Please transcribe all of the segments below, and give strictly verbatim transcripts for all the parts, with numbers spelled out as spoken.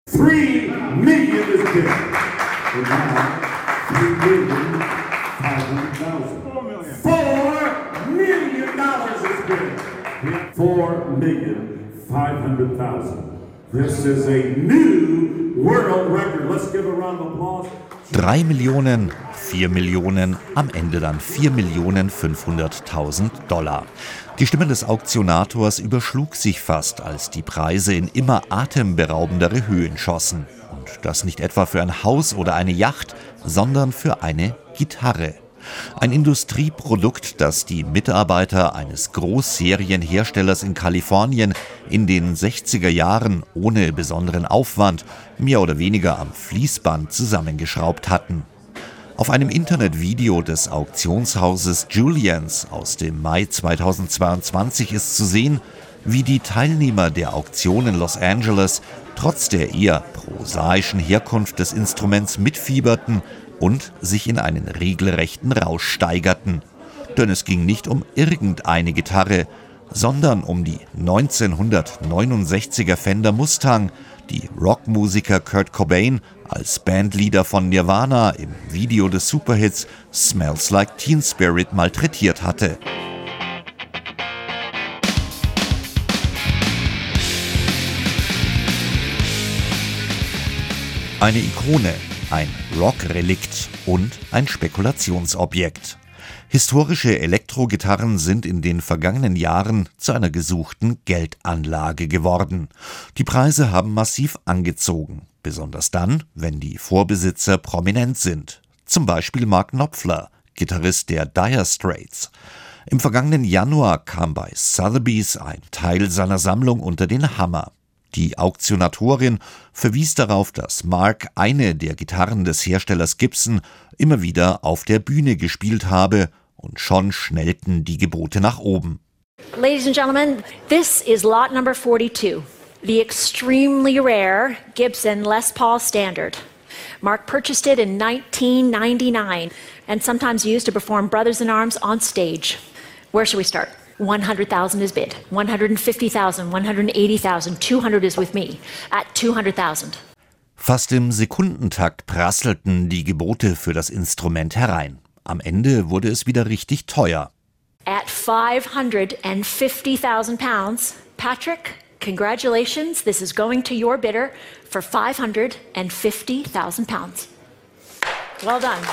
Three million is bid. And now, three million five hundred thousand. Four million. Four million dollars is bid. Four million five hundred thousand. This is a new world record. Let's give a round of applause. Drei Millionen, vier Millionen, am Ende dann vier Millionen fünfhunderttausend Dollar. Die Stimme des Auktionators überschlug sich fast, als die Preise in immer atemberaubendere Höhen schossen. Und das nicht etwa für ein Haus oder eine Yacht, sondern für eine Gitarre. Ein Industrieprodukt, das die Mitarbeiter eines Großserienherstellers in Kalifornien in den sechziger Jahren ohne besonderen Aufwand mehr oder weniger am Fließband zusammengeschraubt hatten. Auf einem Internetvideo des Auktionshauses Julians aus dem Mai zweitausendzweiundzwanzig ist zu sehen, wie die Teilnehmer der Auktion in Los Angeles trotz der eher prosaischen Herkunft des Instruments mitfieberten und sich in einen regelrechten Rausch steigerten. Denn es ging nicht um irgendeine Gitarre, sondern um die neunzehnhundertneunundsechziger Fender Mustang, die Rockmusiker Kurt Cobain als Bandleader von Nirvana im Video des Superhits Smells Like Teen Spirit malträtiert hatte. Eine Ikone, ein Rockrelikt und ein Spekulationsobjekt. Historische Elektrogitarren sind in den vergangenen Jahren zu einer gesuchten Geldanlage geworden. Die Preise haben massiv angezogen, besonders dann, wenn die Vorbesitzer prominent sind. Zum Beispiel Mark Knopfler, Gitarrist der Dire Straits. Im vergangenen Januar kam bei Sotheby's ein Teil seiner Sammlung unter den Hammer. Die Auktionatorin verwies darauf, dass Mark eine der Gitarren des Herstellers Gibson immer wieder auf der Bühne gespielt habe, und schon schnellten die Gebote nach oben. Ladies and gentlemen, this is lot number forty-two, the extremely rare Gibson Les Paul Standard. Mark purchased it in nineteen ninety-nine and sometimes used to perform Brothers in Arms on stage. Where should we start? one hundred thousand is bid, one hundred fifty thousand, one hundred eighty thousand, two hundred is with me at two hundred thousand. Fast im Sekundentakt prasselten die Gebote für das Instrument herein. Am Ende wurde es wieder richtig teuer. At five hundred fifty thousand pounds, Patrick, congratulations, this is going to your bidder for five hundred fifty thousand pounds. Well done.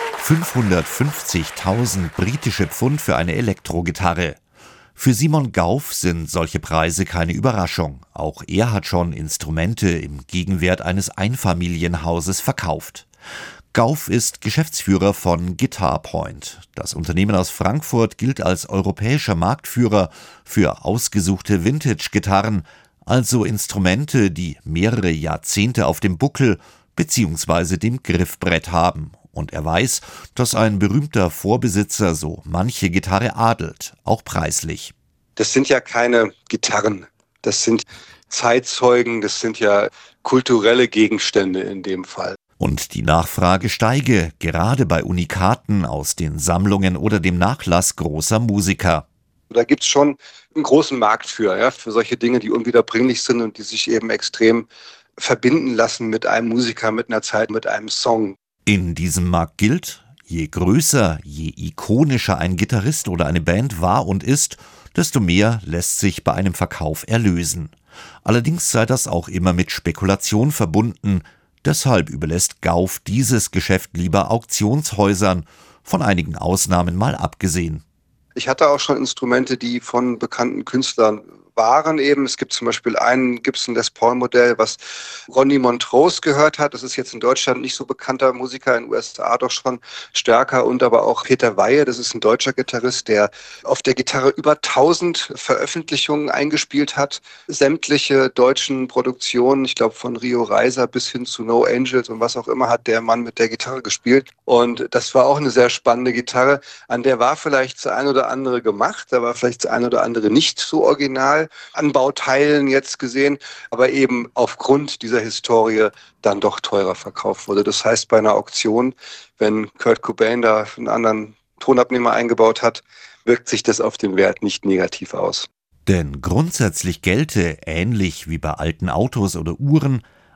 fünfhundertfünfzigtausend britische Pfund für eine Elektrogitarre. Für Simon Gauff sind solche Preise keine Überraschung. Auch er hat schon Instrumente im Gegenwert eines Einfamilienhauses verkauft. Gauff ist Geschäftsführer von Guitar Point. Das Unternehmen aus Frankfurt gilt als europäischer Marktführer für ausgesuchte Vintage-Gitarren, also Instrumente, die mehrere Jahrzehnte auf dem Buckel bzw. dem Griffbrett haben. Und er weiß, dass ein berühmter Vorbesitzer so manche Gitarre adelt, auch preislich. Das sind ja keine Gitarren, das sind Zeitzeugen, das sind ja kulturelle Gegenstände in dem Fall. Und die Nachfrage steige, gerade bei Unikaten aus den Sammlungen oder dem Nachlass großer Musiker. Da gibt es schon einen großen Markt für, ja, für solche Dinge, die unwiederbringlich sind und die sich eben extrem verbinden lassen mit einem Musiker, mit einer Zeit, mit einem Song. In diesem Markt gilt, je größer, je ikonischer ein Gitarrist oder eine Band war und ist, desto mehr lässt sich bei einem Verkauf erlösen. Allerdings sei das auch immer mit Spekulation verbunden. Deshalb überlässt Gauff dieses Geschäft lieber Auktionshäusern, von einigen Ausnahmen mal abgesehen. Ich hatte auch schon Instrumente, die von bekannten Künstlern waren eben. Es gibt zum Beispiel ein Gibson Les Paul Modell, was Ronnie Montrose gehört hat. Das ist jetzt in Deutschland nicht so bekannter Musiker, in den U S A doch schon stärker. Und aber auch Peter Weihe, das ist ein deutscher Gitarrist, der auf der Gitarre über tausend Veröffentlichungen eingespielt hat. Sämtliche deutschen Produktionen, ich glaube von Rio Reiser bis hin zu No Angels und was auch immer, hat der Mann mit der Gitarre gespielt. Und das war auch eine sehr spannende Gitarre. An der war vielleicht das ein oder andere gemacht, da war vielleicht das ein oder andere nicht so original an Bauteilen jetzt gesehen, aber eben aufgrund dieser Historie dann doch teurer verkauft wurde. Das heißt, bei einer Auktion, wenn Kurt Cobain da einen anderen Tonabnehmer eingebaut hat, wirkt sich das auf den Wert nicht negativ aus. Denn grundsätzlich gelte, ähnlich wie bei alten Autos oder Uhren,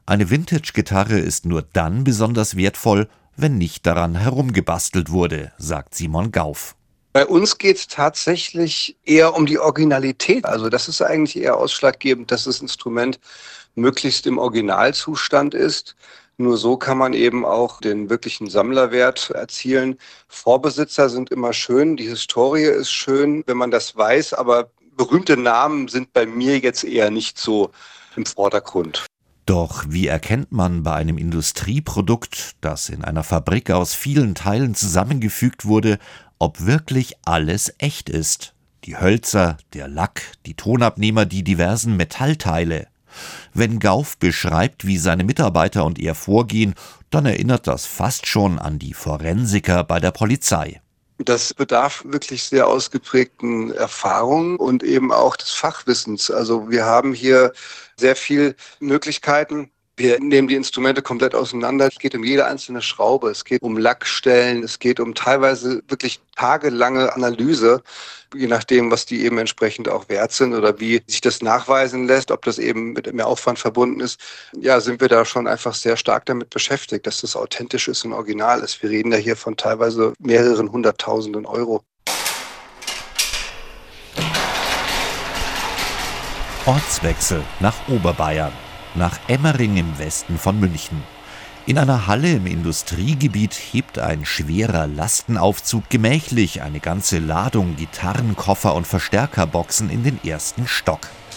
Eine Vintage-Gitarre ist nur dann besonders wertvoll, wenn nicht daran herumgebastelt wurde, sagt Simon Gauff. Bei uns geht es tatsächlich eher um die Originalität. Also das ist eigentlich eher ausschlaggebend, dass das Instrument möglichst im Originalzustand ist. Nur so kann man eben auch den wirklichen Sammlerwert erzielen. Vorbesitzer sind immer schön, die Historie ist schön, wenn man das weiß, aber berühmte Namen sind bei mir jetzt eher nicht so im Vordergrund. Doch wie erkennt man bei einem Industrieprodukt, das in einer Fabrik aus vielen Teilen zusammengefügt wurde, ob wirklich alles echt ist? Die Hölzer, der Lack, die Tonabnehmer, die diversen Metallteile. Wenn Gauff beschreibt, wie seine Mitarbeiter und er vorgehen, dann erinnert das fast schon an die Forensiker bei der Polizei. Das bedarf wirklich sehr ausgeprägten Erfahrung und eben auch des Fachwissens. Also wir haben hier sehr viele Möglichkeiten. Wir nehmen die Instrumente komplett auseinander. Es geht um jede einzelne Schraube. Es geht um Lackstellen. Es geht um teilweise wirklich tagelange Analyse, je nachdem, was die eben entsprechend auch wert sind oder wie sich das nachweisen lässt, ob das eben mit mehr Aufwand verbunden ist. Ja, sind wir da schon einfach sehr stark damit beschäftigt, dass das authentisch ist und original ist. Wir reden ja hier von teilweise mehreren hunderttausenden Euro. Ortswechsel nach Oberbayern. Nach Emmering im Westen von München. In einer Halle im Industriegebiet hebt ein schwerer Lastenaufzug gemächlich eine ganze Ladung Gitarren, Koffer und Verstärkerboxen in den ersten Stock.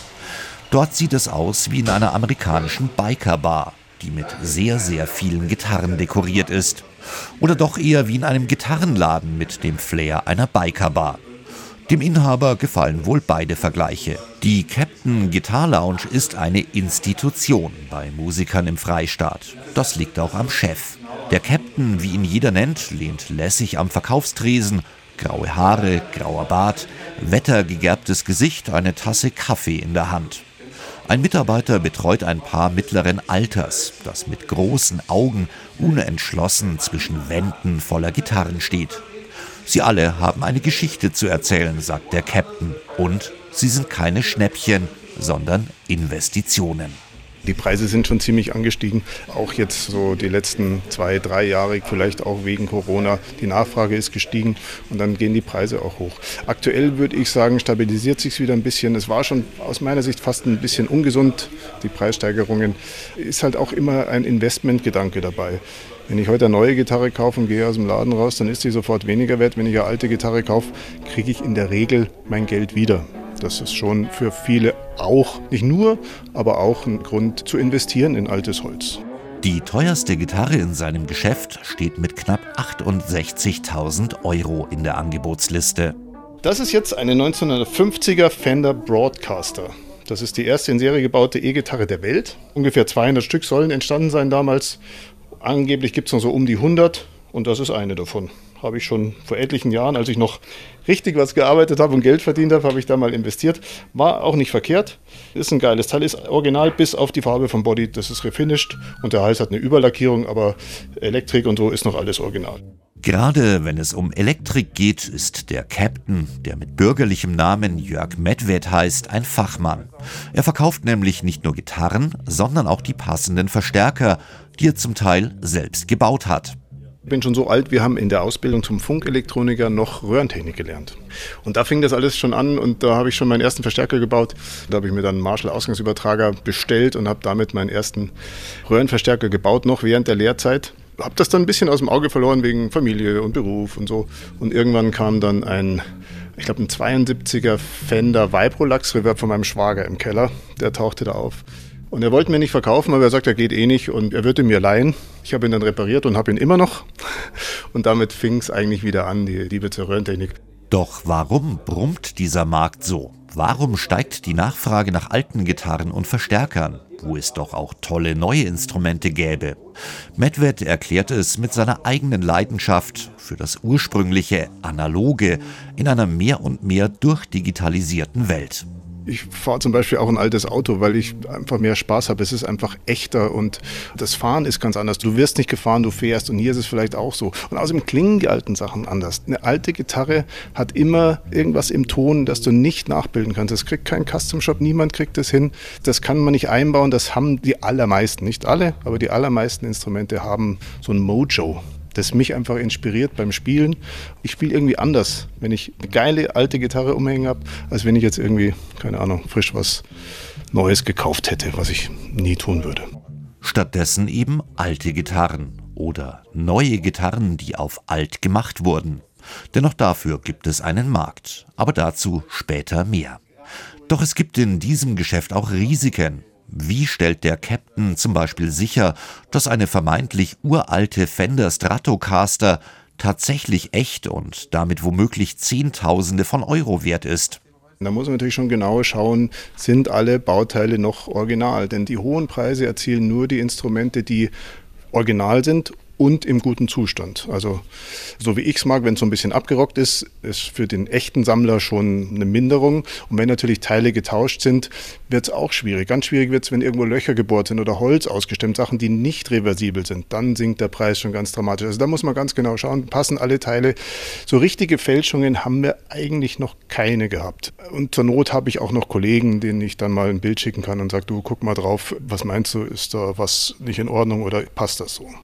Dort sieht es aus wie in einer amerikanischen Bikerbar, die mit sehr, sehr vielen Gitarren dekoriert ist. Oder doch eher wie in einem Gitarrenladen mit dem Flair einer Bikerbar. Dem Inhaber gefallen wohl beide Vergleiche. Die Captain Guitar Lounge ist eine Institution bei Musikern im Freistaat. Das liegt auch am Chef. Der Captain, wie ihn jeder nennt, lehnt lässig am Verkaufstresen. Graue Haare, grauer Bart, wettergegerbtes Gesicht, eine Tasse Kaffee in der Hand. Ein Mitarbeiter betreut ein Paar mittleren Alters, das mit großen Augen unentschlossen zwischen Wänden voller Gitarren steht. Sie alle haben eine Geschichte zu erzählen, sagt der Captain. Und sie sind keine Schnäppchen, sondern Investitionen. Die Preise sind schon ziemlich angestiegen, auch jetzt so die letzten zwei, drei Jahre, vielleicht auch wegen Corona. Die Nachfrage ist gestiegen und dann gehen die Preise auch hoch. Aktuell würde ich sagen, stabilisiert sich wieder ein bisschen. Es war schon aus meiner Sicht fast ein bisschen ungesund, die Preissteigerungen. Ist halt auch immer ein Investmentgedanke dabei. Wenn ich heute eine neue Gitarre kaufe und gehe aus dem Laden raus, dann ist sie sofort weniger wert. Wenn ich eine alte Gitarre kaufe, kriege ich in der Regel mein Geld wieder. Das ist schon für viele auch, nicht nur, aber auch ein Grund zu investieren in altes Holz. Die teuerste Gitarre in seinem Geschäft steht mit knapp achtundsechzigtausend Euro in der Angebotsliste. Das ist jetzt eine neunzehnhundertfünfziger Fender Broadcaster. Das ist die erste in Serie gebaute E-Gitarre der Welt. Ungefähr zweihundert Stück sollen entstanden sein damals. Angeblich gibt es noch so um die hundert und das ist eine davon. Habe ich schon vor etlichen Jahren, als ich noch richtig was gearbeitet habe und Geld verdient habe, habe ich da mal investiert. War auch nicht verkehrt. Ist ein geiles Teil, ist original bis auf die Farbe vom Body. Das ist refinished und der Hals hat eine Überlackierung, aber Elektrik und so ist noch alles original. Gerade wenn es um Elektrik geht, ist der Captain, der mit bürgerlichem Namen Jörg Medved heißt, ein Fachmann. Er verkauft nämlich nicht nur Gitarren, sondern auch die passenden Verstärker, die er zum Teil selbst gebaut hat. Ich bin schon so alt, wir haben in der Ausbildung zum Funkelektroniker noch Röhrentechnik gelernt. Und da fing das alles schon an und da habe ich schon meinen ersten Verstärker gebaut. Da habe ich mir dann einen Marshall-Ausgangsübertrager bestellt und habe damit meinen ersten Röhrenverstärker gebaut, noch während der Lehrzeit. Habe das dann ein bisschen aus dem Auge verloren wegen Familie und Beruf und so. Und irgendwann kam dann ein, ich glaube ein zweiundsiebziger Fender Vibrolax Reverb von meinem Schwager im Keller. Der tauchte da auf. Und er wollte mir nicht verkaufen, aber er sagt, er geht eh nicht und er würde mir leihen. Ich habe ihn dann repariert und habe ihn immer noch. Und damit fing es eigentlich wieder an, die Liebe zur Röhrentechnik. Doch warum brummt dieser Markt so? Warum steigt die Nachfrage nach alten Gitarren und Verstärkern, wo es doch auch tolle neue Instrumente gäbe? Medved erklärt es mit seiner eigenen Leidenschaft für das ursprüngliche Analoge in einer mehr und mehr durchdigitalisierten Welt. Ich fahre zum Beispiel auch ein altes Auto, weil ich einfach mehr Spaß habe. Es ist einfach echter und das Fahren ist ganz anders. Du wirst nicht gefahren, du fährst und hier ist es vielleicht auch so. Und außerdem klingen die alten Sachen anders. Eine alte Gitarre hat immer irgendwas im Ton, das du nicht nachbilden kannst. Das kriegt kein Custom Shop, niemand kriegt das hin. Das kann man nicht einbauen, das haben die allermeisten, nicht alle, aber die allermeisten Instrumente haben so ein Mojo, das mich einfach inspiriert beim Spielen. Ich spiele irgendwie anders, wenn ich eine geile alte Gitarre umhängen habe, als wenn ich jetzt irgendwie, keine Ahnung, frisch was Neues gekauft hätte, was ich nie tun würde. Stattdessen eben alte Gitarren oder neue Gitarren, die auf alt gemacht wurden. Denn auch dafür gibt es einen Markt, aber dazu später mehr. Doch es gibt in diesem Geschäft auch Risiken. Wie stellt der Captain zum Beispiel sicher, dass eine vermeintlich uralte Fender Stratocaster tatsächlich echt und damit womöglich Zehntausende von Euro wert ist? Da muss man natürlich schon genau schauen, sind alle Bauteile noch original? Denn die hohen Preise erzielen nur die Instrumente, die original sind und im guten Zustand. Also so wie ich es mag, wenn es so ein bisschen abgerockt ist, ist für den echten Sammler schon eine Minderung. Und wenn natürlich Teile getauscht sind, wird es auch schwierig. Ganz schwierig wird es, wenn irgendwo Löcher gebohrt sind oder Holz ausgestemmt, Sachen, die nicht reversibel sind. Dann sinkt der Preis schon ganz dramatisch. Also da muss man ganz genau schauen, passen alle Teile. So richtige Fälschungen haben wir eigentlich noch keine gehabt. Und zur Not habe ich auch noch Kollegen, denen ich dann mal ein Bild schicken kann und sage, du guck mal drauf, was meinst du, ist da was nicht in Ordnung oder passt das so?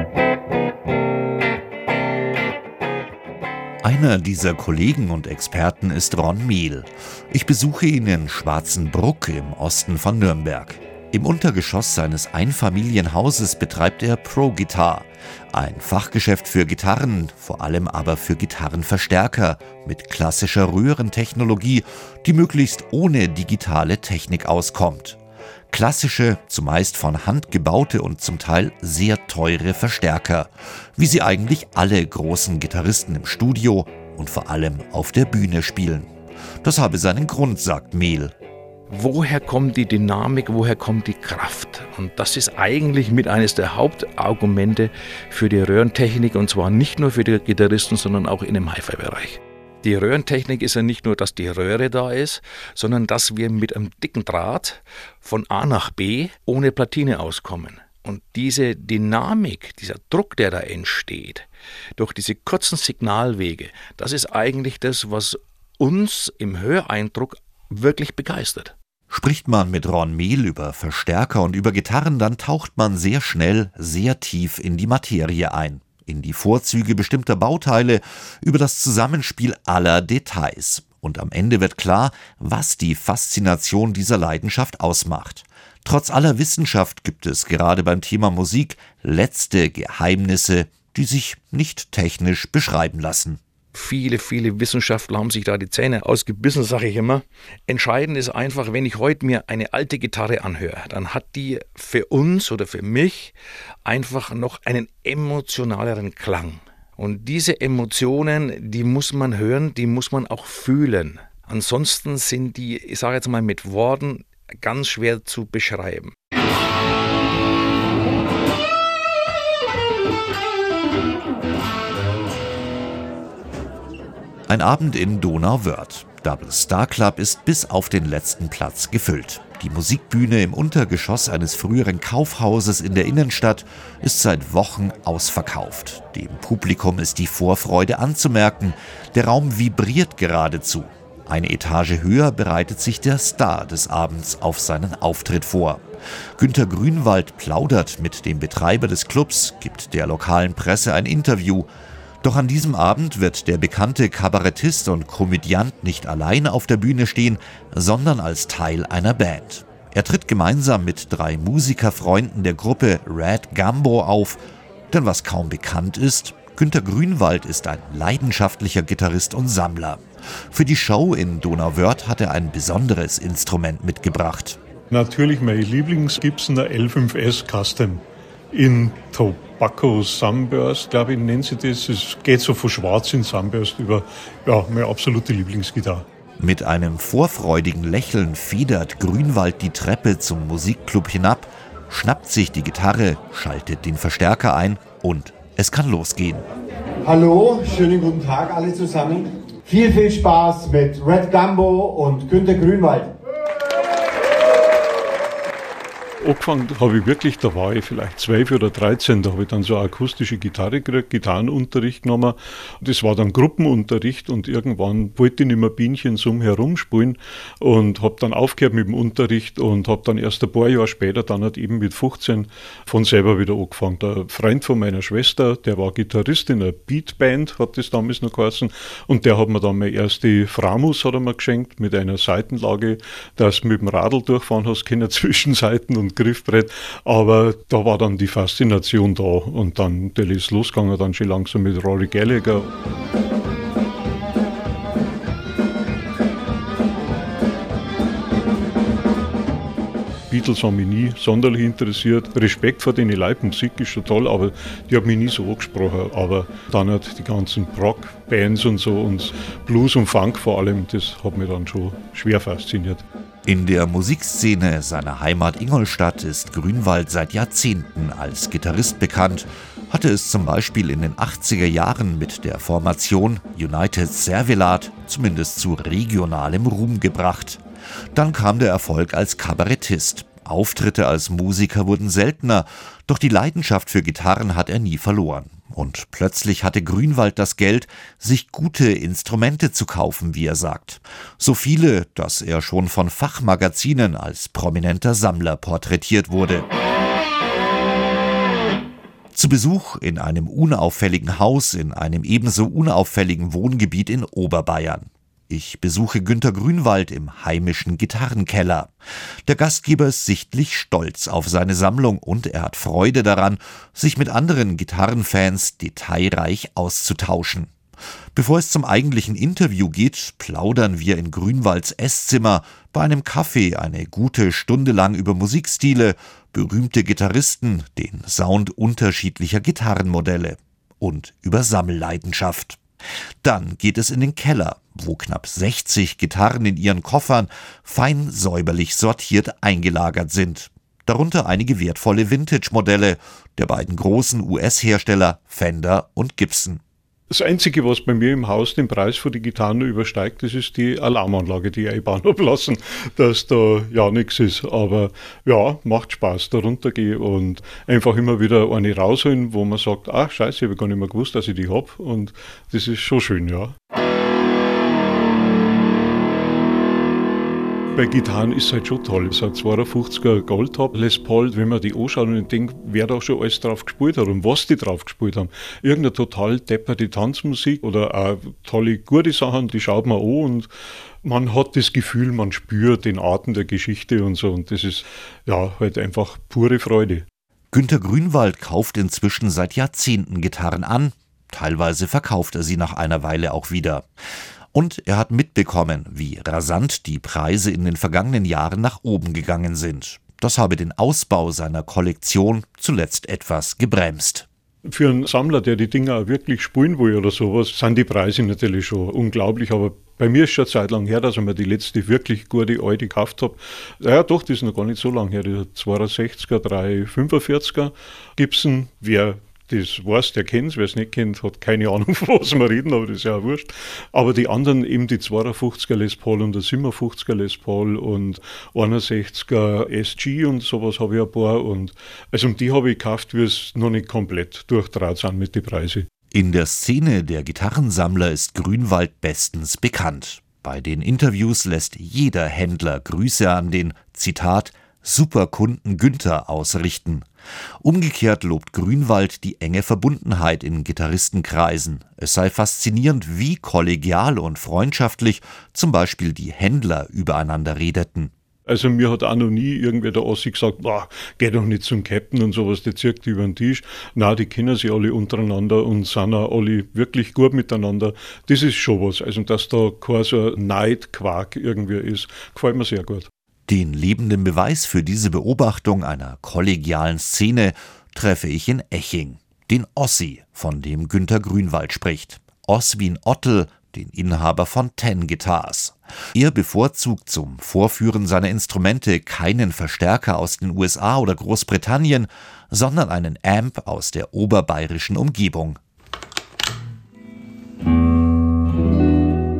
Einer dieser Kollegen und Experten ist Ron Mehl. Ich besuche ihn in Schwarzenbruck im Osten von Nürnberg. Im Untergeschoss seines Einfamilienhauses betreibt er Pro Guitar, ein Fachgeschäft für Gitarren, vor allem aber für Gitarrenverstärker mit klassischer Röhrentechnologie, die möglichst ohne digitale Technik auskommt. Klassische, zumeist von Hand gebaute und zum Teil sehr teure Verstärker, wie sie eigentlich alle großen Gitarristen im Studio und vor allem auf der Bühne spielen. Das habe seinen Grund, sagt Mehl. Woher kommt die Dynamik, woher kommt die Kraft? Und das ist eigentlich mit eines der Hauptargumente für die Röhrentechnik, und zwar nicht nur für die Gitarristen, sondern auch in dem Hi-Fi-Bereich. Die Röhrentechnik ist ja nicht nur, dass die Röhre da ist, sondern dass wir mit einem dicken Draht von A nach B ohne Platine auskommen. Und diese Dynamik, dieser Druck, der da entsteht, durch diese kurzen Signalwege, das ist eigentlich das, was uns im Höreindruck wirklich begeistert. Spricht man mit Ron Mehl über Verstärker und über Gitarren, dann taucht man sehr schnell, sehr tief in die Materie ein. In die Vorzüge bestimmter Bauteile, über das Zusammenspiel aller Details. Und am Ende wird klar, was die Faszination dieser Leidenschaft ausmacht. Trotz aller Wissenschaft gibt es gerade beim Thema Musik letzte Geheimnisse, die sich nicht technisch beschreiben lassen. Viele, viele Wissenschaftler haben sich da die Zähne ausgebissen, sage ich immer. Entscheidend ist einfach, wenn ich heute mir eine alte Gitarre anhöre, dann hat die für uns oder für mich einfach noch einen emotionaleren Klang. Und diese Emotionen, die muss man hören, die muss man auch fühlen. Ansonsten sind die, ich sage jetzt mal mit Worten, ganz schwer zu beschreiben. Ein Abend in Donauwörth. Double Star Club ist bis auf den letzten Platz gefüllt. Die Musikbühne im Untergeschoss eines früheren Kaufhauses in der Innenstadt ist seit Wochen ausverkauft. Dem Publikum ist die Vorfreude anzumerken. Der Raum vibriert geradezu. Eine Etage höher bereitet sich der Star des Abends auf seinen Auftritt vor. Günter Grünwald plaudert mit dem Betreiber des Clubs, gibt der lokalen Presse ein Interview. Doch an diesem Abend wird der bekannte Kabarettist und Komödiant nicht allein auf der Bühne stehen, sondern als Teil einer Band. Er tritt gemeinsam mit drei Musikerfreunden der Gruppe Red Gumbo auf. Denn was kaum bekannt ist, Günter Grünwald ist ein leidenschaftlicher Gitarrist und Sammler. Für die Show in Donauwörth hat er ein besonderes Instrument mitgebracht. Natürlich mein Lieblings-Gibsoner L fünf S Custom in Tobacco Sunburst, glaube ich, nennen sie das. Es geht so von Schwarz in Sunburst über, ja, meine absolute Lieblingsgitarre. Mit einem vorfreudigen Lächeln federt Grünwald die Treppe zum Musikclub hinab, schnappt sich die Gitarre, schaltet den Verstärker ein und es kann losgehen. Hallo, schönen guten Tag alle zusammen. Viel, viel Spaß mit Red Gumbo und Günter Grünwald. Angefangen habe ich wirklich, da war ich vielleicht zwölf oder dreizehn, da habe ich dann so eine akustische Gitarre gekriegt, Gitarrenunterricht genommen. Das war dann Gruppenunterricht und irgendwann wollte ich nicht mehr Bienchen so herumspielen und habe dann aufgehört mit dem Unterricht und habe dann erst ein paar Jahre später, dann halt eben mit fünfzehn, von selber wieder angefangen. Der Freund von meiner Schwester, der war Gitarrist in einer Beatband, hat das damals noch geheißen, und der hat mir dann meine erste Framus hat er mir geschenkt mit einer Seitenlage, dass du mit dem Radl durchfahren hast, keine Zwischenseiten und Griffbrett, aber da war dann die Faszination da und dann der ist losgegangen, dann schon langsam mit Rory Gallagher. Beatles haben mich nie sonderlich interessiert. Respekt vor den Leuten, Musik ist schon toll, aber die hat mich nie so angesprochen. Aber dann halt die ganzen Rock-Bands und so und Blues und Funk vor allem, das hat mich dann schon schwer fasziniert. In der Musikszene seiner Heimat Ingolstadt ist Grünwald seit Jahrzehnten als Gitarrist bekannt, hatte es zum Beispiel in den achtziger Jahren mit der Formation United Servelat zumindest zu regionalem Ruhm gebracht. Dann kam der Erfolg als Kabarettist. Auftritte als Musiker wurden seltener, doch die Leidenschaft für Gitarren hat er nie verloren. Und plötzlich hatte Grünwald das Geld, sich gute Instrumente zu kaufen, wie er sagt. So viele, dass er schon von Fachmagazinen als prominenter Sammler porträtiert wurde. Zu Besuch in einem unauffälligen Haus in einem ebenso unauffälligen Wohngebiet in Oberbayern. Ich besuche Günter Grünwald im heimischen Gitarrenkeller. Der Gastgeber ist sichtlich stolz auf seine Sammlung und er hat Freude daran, sich mit anderen Gitarrenfans detailreich auszutauschen. Bevor es zum eigentlichen Interview geht, plaudern wir in Grünwalds Esszimmer bei einem Kaffee eine gute Stunde lang über Musikstile, berühmte Gitarristen, den Sound unterschiedlicher Gitarrenmodelle und über Sammelleidenschaft. Dann geht es in den Keller, wo knapp sechzig Gitarren in ihren Koffern fein säuberlich sortiert eingelagert sind. Darunter einige wertvolle Vintage-Modelle der beiden großen U S-Hersteller Fender und Gibson. Das Einzige, was bei mir im Haus den Preis für die Gitarren übersteigt, das ist die Alarmanlage, die ich einbauen habe lassen, dass da ja nichts ist. Aber ja, macht Spaß, da runtergehe und einfach immer wieder eine rausholen, wo man sagt, ach scheiße, ich habe gar nicht mehr gewusst, dass ich die habe. Und das ist schon schön, ja. Bei Gitarren ist es halt schon toll. Es hat zweiundfünfziger Goldtop, Les Paul, wenn man die anschaut und denkt, wer da schon alles drauf gespielt hat und was die drauf gespielt haben. Irgendeine total depperte Tanzmusik oder auch tolle, gute Sachen, die schaut man an und man hat das Gefühl, man spürt den Atem der Geschichte und so und das ist ja halt einfach pure Freude. Günter Grünwald kauft inzwischen seit Jahrzehnten Gitarren an, teilweise verkauft er sie nach einer Weile auch wieder. Und er hat mitbekommen, wie rasant die Preise in den vergangenen Jahren nach oben gegangen sind. Das habe den Ausbau seiner Kollektion zuletzt etwas gebremst. Für einen Sammler, der die Dinger wirklich spielen will oder sowas, sind die Preise natürlich schon unglaublich. Aber bei mir ist schon eine Zeit lang her, dass ich mir die letzte wirklich gute alte gekauft habe. Ja doch, das ist noch gar nicht so lange her. Die zweiundsechziger, dreihundertfünfundvierziger Gibson, wer das weiß, der kennt es, wer es nicht kennt, hat keine Ahnung, von was wir reden, aber das ist ja auch wurscht. Aber die anderen, eben die zweiundfünfziger Les Paul und der siebenundfünfziger Les Paul und einundsechziger S G und sowas habe ich ein paar. Und also die habe ich gekauft, wie es noch nicht komplett durchdraht sind mit den Preisen. In der Szene der Gitarrensammler ist Grünwald bestens bekannt. Bei den Interviews lässt jeder Händler Grüße an den, Zitat, Superkunden Günther ausrichten. Umgekehrt lobt Grünwald die enge Verbundenheit in Gitarristenkreisen. Es sei faszinierend, wie kollegial und freundschaftlich zum Beispiel die Händler übereinander redeten. Also mir hat auch noch nie irgendwer der Ossi gesagt, boah, geh doch nicht zum Captain und sowas, der zirkt über den Tisch. Nein, die kennen sich alle untereinander und sind auch alle wirklich gut miteinander. Das ist schon was. Also dass da kein so Neidquark irgendwie ist, gefällt mir sehr gut. Den lebenden Beweis für diese Beobachtung einer kollegialen Szene treffe ich in Eching. Den Ossi, von dem Günter Grünwald spricht. Oswin Ottel, den Inhaber von Ten Guitars. Er bevorzugt zum Vorführen seiner Instrumente keinen Verstärker aus den U S A oder Großbritannien, sondern einen Amp aus der oberbayerischen Umgebung. Das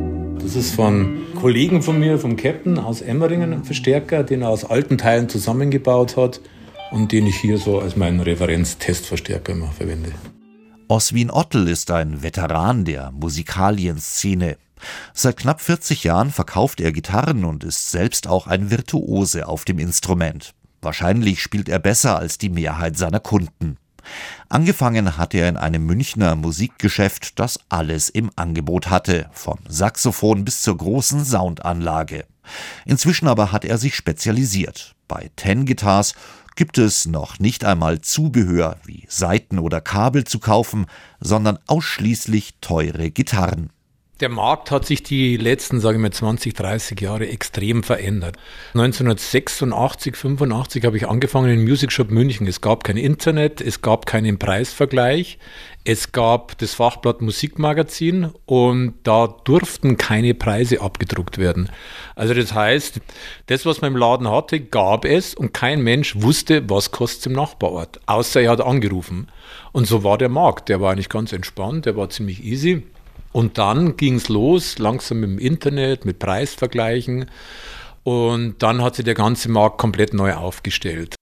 Das ist von Kollegen von mir, vom Captain aus Emmeringen, ein Verstärker, den er aus alten Teilen zusammengebaut hat und den ich hier so als meinen Referenz-Testverstärker immer verwende. Oswin Ottl ist ein Veteran der Musikalienszene. Seit knapp vierzig Jahren verkauft er Gitarren und ist selbst auch ein Virtuose auf dem Instrument. Wahrscheinlich spielt er besser als die Mehrheit seiner Kunden. Angefangen hat er in einem Münchner Musikgeschäft, das alles im Angebot hatte, vom Saxophon bis zur großen Soundanlage. Inzwischen aber hat er sich spezialisiert. Bei Ten Guitars gibt es noch nicht einmal Zubehör wie Saiten oder Kabel zu kaufen, sondern ausschließlich teure Gitarren. Der Markt hat sich die letzten, sage ich mal, zwanzig, dreißig Jahre extrem verändert. neunzehnhundertsechsundachtzig, fünfundachtzig habe ich angefangen in Music Shop München. Es gab kein Internet, es gab keinen Preisvergleich, es gab das Fachblatt Musikmagazin und da durften keine Preise abgedruckt werden. Also das heißt, das, was man im Laden hatte, gab es und kein Mensch wusste, was kostet es im Nachbarort, außer er hat angerufen. Und so war der Markt, der war eigentlich ganz entspannt, der war ziemlich easy. Und dann ging es los, langsam mit dem Internet, mit Preisvergleichen. Und dann hat sich der ganze Markt komplett neu aufgestellt.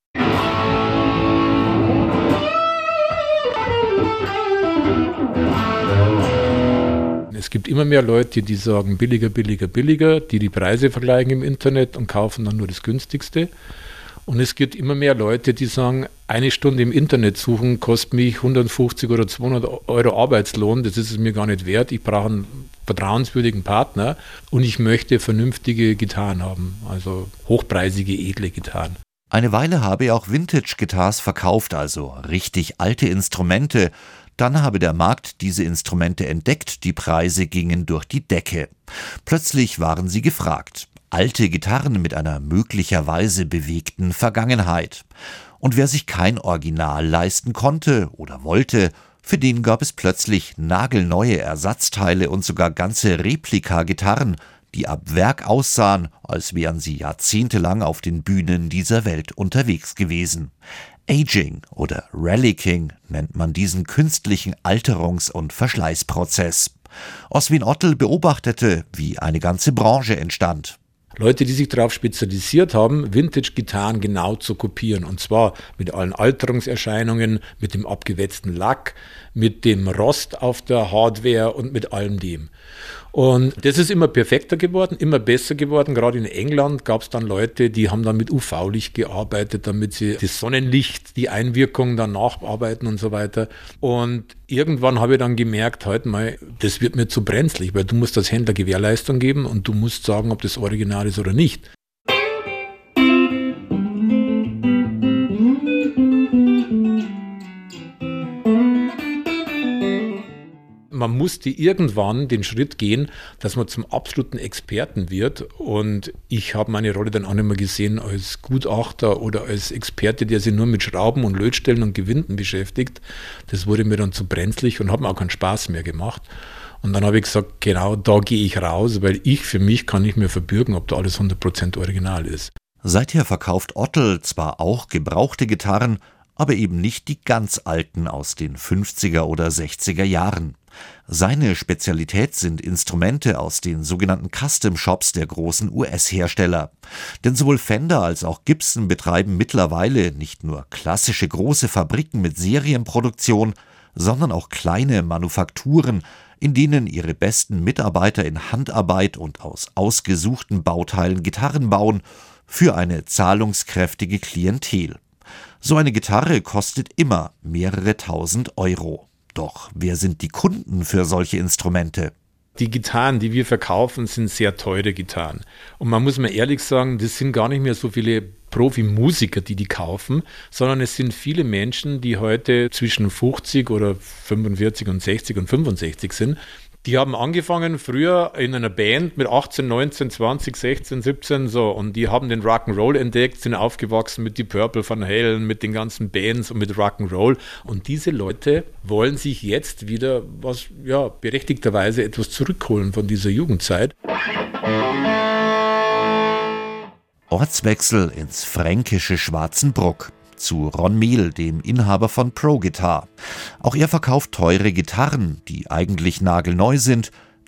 Es gibt immer mehr Leute, die sagen billiger, billiger, billiger, die die Preise vergleichen im Internet und kaufen dann nur das Günstigste. Und es gibt immer mehr Leute, die sagen, eine Stunde im Internet suchen kostet mich hundertfünfzig oder zweihundert Euro Arbeitslohn, das ist es mir gar nicht wert. Ich brauche einen vertrauenswürdigen Partner und ich möchte vernünftige Gitarren haben, also hochpreisige, edle Gitarren. Eine Weile habe er auch Vintage-Guitars verkauft, also richtig alte Instrumente. Dann habe der Markt diese Instrumente entdeckt, die Preise gingen durch die Decke. Plötzlich waren sie gefragt. Alte Gitarren mit einer möglicherweise bewegten Vergangenheit. Und wer sich kein Original leisten konnte oder wollte, für den gab es plötzlich nagelneue Ersatzteile und sogar ganze Replika-Gitarren, die ab Werk aussahen, als wären sie jahrzehntelang auf den Bühnen dieser Welt unterwegs gewesen. Aging oder Relicking nennt man diesen künstlichen Alterungs- und Verschleißprozess. Oswin Ottl beobachtete, wie eine ganze Branche entstand. Leute, die sich darauf spezialisiert haben, Vintage-Gitarren genau zu kopieren. Und zwar mit allen Alterungserscheinungen, mit dem abgewetzten Lack, mit dem Rost auf der Hardware und mit allem dem. Und das ist immer perfekter geworden, immer besser geworden. Gerade in England gab es dann Leute, die haben dann mit U V-Licht gearbeitet, damit sie das Sonnenlicht, die Einwirkung dann nacharbeiten und so weiter. Und irgendwann habe ich dann gemerkt, halt mal, das wird mir zu brenzlig, weil du musst als Händler Gewährleistung geben und du musst sagen, ob das Original ist oder nicht. Man musste irgendwann den Schritt gehen, dass man zum absoluten Experten wird. Und ich habe meine Rolle dann auch nicht mehr gesehen als Gutachter oder als Experte, der sich nur mit Schrauben und Lötstellen und Gewinden beschäftigt. Das wurde mir dann zu brenzlig und hat mir auch keinen Spaß mehr gemacht. Und dann habe ich gesagt, genau, da gehe ich raus, weil ich für mich kann nicht mehr verbürgen, ob da alles hundert Prozent original ist. Seither verkauft Ottl zwar auch gebrauchte Gitarren, aber eben nicht die ganz alten aus den fünfziger oder sechziger Jahren. Seine Spezialität sind Instrumente aus den sogenannten Custom Shops der großen U S-Hersteller. Denn sowohl Fender als auch Gibson betreiben mittlerweile nicht nur klassische große Fabriken mit Serienproduktion, sondern auch kleine Manufakturen, in denen ihre besten Mitarbeiter in Handarbeit und aus ausgesuchten Bauteilen Gitarren bauen für eine zahlungskräftige Klientel. So eine Gitarre kostet immer mehrere tausend Euro. Doch wer sind die Kunden für solche Instrumente? Die Gitarren, die wir verkaufen, sind sehr teure Gitarren. Und man muss mal ehrlich sagen, das sind gar nicht mehr so viele Profimusiker, die die kaufen, sondern es sind viele Menschen, die heute zwischen fünfzig oder fünfundvierzig und sechzig und fünfundsechzig sind. Die haben angefangen früher in einer Band mit achtzehn, neunzehn, zwanzig, sechzehn, siebzehn so und die haben den Rock'n'Roll entdeckt, sind aufgewachsen mit Deep Purple, Van Halen, mit den ganzen Bands und mit Rock'n'Roll und diese Leute wollen sich jetzt wieder was, ja, berechtigterweise etwas zurückholen von dieser Jugendzeit. Ortswechsel ins fränkische Schwarzenbruck. Zu Ron Mehl, dem Inhaber von Pro Guitar. Auch er verkauft teure Gitarren, die eigentlich nagelneu sind,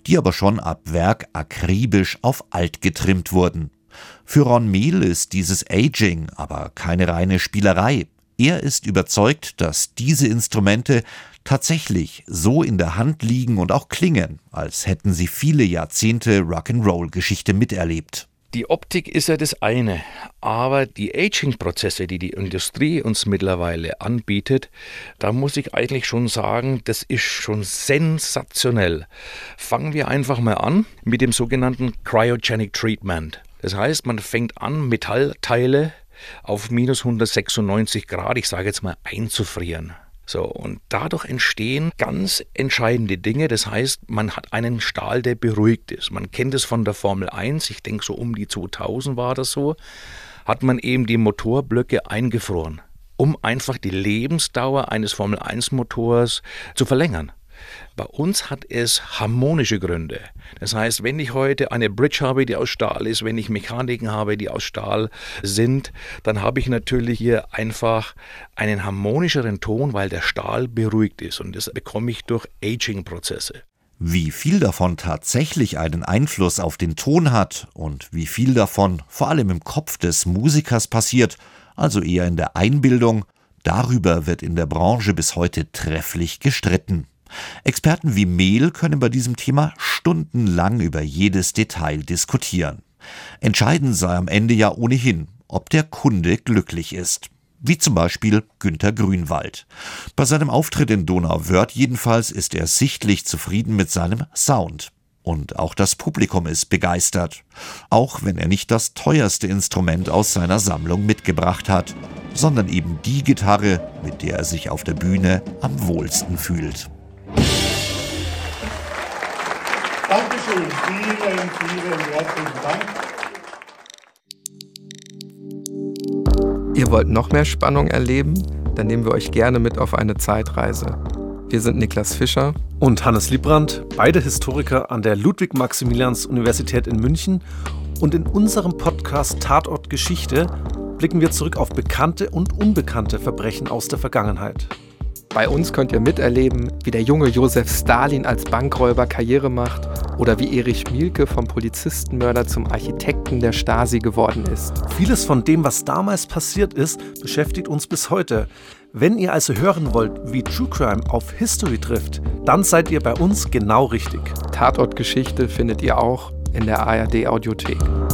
die aber schon ab Werk akribisch auf alt getrimmt wurden. Für Ron Mehl ist dieses Aging aber keine reine Spielerei. Er ist überzeugt, dass diese Instrumente tatsächlich so in der Hand liegen und auch klingen, als hätten sie viele Jahrzehnte Rock'n'Roll-Geschichte miterlebt. Die Optik ist ja das eine, aber die Aging-Prozesse, die die Industrie uns mittlerweile anbietet, da muss ich eigentlich schon sagen, das ist schon sensationell. Fangen wir einfach mal an mit dem sogenannten Cryogenic Treatment. Das heißt, man fängt an, Metallteile auf minus hundertsechsundneunzig Grad, ich sage jetzt mal, einzufrieren. So, und dadurch entstehen ganz entscheidende Dinge. Das heißt, man hat einen Stahl, der beruhigt ist. Man kennt es von der Formel eins, ich denke so um die zweitausend war das so, hat man eben die Motorblöcke eingefroren, um einfach die Lebensdauer eines Formel eins Motors zu verlängern. Bei uns hat es harmonische Gründe. Das heißt, wenn ich heute eine Bridge habe, die aus Stahl ist, wenn ich Mechaniken habe, die aus Stahl sind, dann habe ich natürlich hier einfach einen harmonischeren Ton, weil der Stahl beruhigt ist. Und das bekomme ich durch Aging-Prozesse. Wie viel davon tatsächlich einen Einfluss auf den Ton hat und wie viel davon vor allem im Kopf des Musikers passiert, also eher in der Einbildung, darüber wird in der Branche bis heute trefflich gestritten. Experten wie Mehl können bei diesem Thema stundenlang über jedes Detail diskutieren. Entscheidend sei am Ende ja ohnehin, ob der Kunde glücklich ist. Wie zum Beispiel Günter Grünwald. Bei seinem Auftritt in Donauwörth jedenfalls ist er sichtlich zufrieden mit seinem Sound. Und auch das Publikum ist begeistert. Auch wenn er nicht das teuerste Instrument aus seiner Sammlung mitgebracht hat, sondern eben die Gitarre, mit der er sich auf der Bühne am wohlsten fühlt. Dankeschön, vielen, vielen herzlichen Dank. Ihr wollt noch mehr Spannung erleben? Dann nehmen wir euch gerne mit auf eine Zeitreise. Wir sind Niklas Fischer und Hannes Liebrandt, beide Historiker an der Ludwig-Maximilians-Universität in München. Und in unserem Podcast Tatort Geschichte blicken wir zurück auf bekannte und unbekannte Verbrechen aus der Vergangenheit. Bei uns könnt ihr miterleben, wie der junge Josef Stalin als Bankräuber Karriere macht oder wie Erich Mielke vom Polizistenmörder zum Architekten der Stasi geworden ist. Vieles von dem, was damals passiert ist, beschäftigt uns bis heute. Wenn ihr also hören wollt, wie True Crime auf History trifft, dann seid ihr bei uns genau richtig. Tatort Geschichte findet ihr auch in der A R D Audiothek.